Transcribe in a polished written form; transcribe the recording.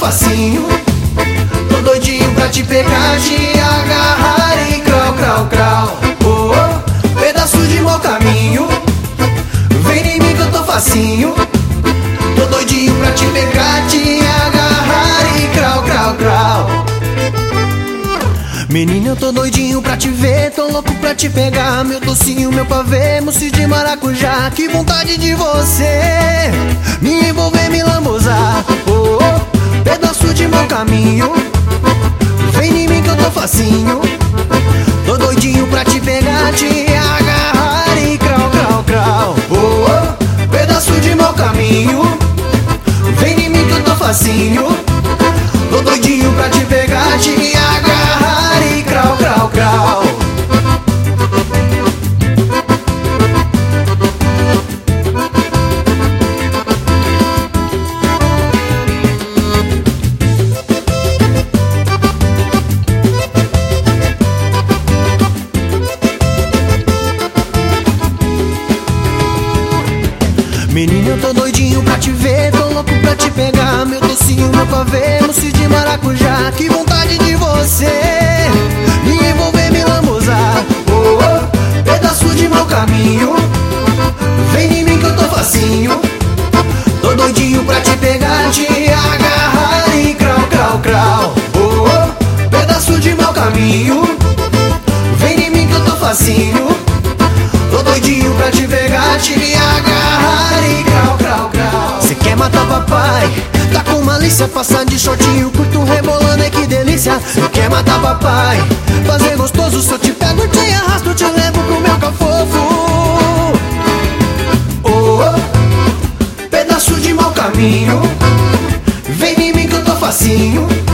facinho. Tô doidinho pra te pegar, te agarrar e crau, crau, crau. Oh, oh, pedaço de mau caminho, vem em mim que eu tô facinho. Tô doidinho pra te pegar, te agarrar e crau, crau, crau. Menina, eu tô doidinho pra te ver, tô louco pra te pegar. Meu docinho, meu pavê, mousse de maracujá. Que vontade de você me envolver, me lambuzar. Oh, oh, pedaço de mau caminho, vem em mim que eu tô facinho. Tô doidinho pra te pegar, te agarrar e crau, crau, crau. Oh, oh, pedaço de mau caminho, vem em mim que eu tô facinho. Tô doidinho pra te pegar, te agarrar e crau, crau, crau. Menina, eu tô doidinho pra te ver, tô louco pra te pegar. Meu docinho, meu pavê, mousse de maracujá. Que vontade de você me envolver, me lambuzar. Oh, oh, pedaço de mau caminho, vem em mim que eu tô facinho. Tô doidinho pra te pegar, te agarrar e crau, crau, crau. Oh, oh, pedaço de mau caminho, vem em mim que eu tô facinho. Tô doidinho pra te pegar, te agarrar e crau, crau, crau. Cê quer matar papai? Tá com malícia, passar de shortinho curto, rebolando, é que delícia. Cê quer matar papai? Fazer gostoso, se eu te pego, te arrasto, te levo pro meu cafofo. Oh, oh, pedaço de mau caminho, vem em mim que eu tô facinho.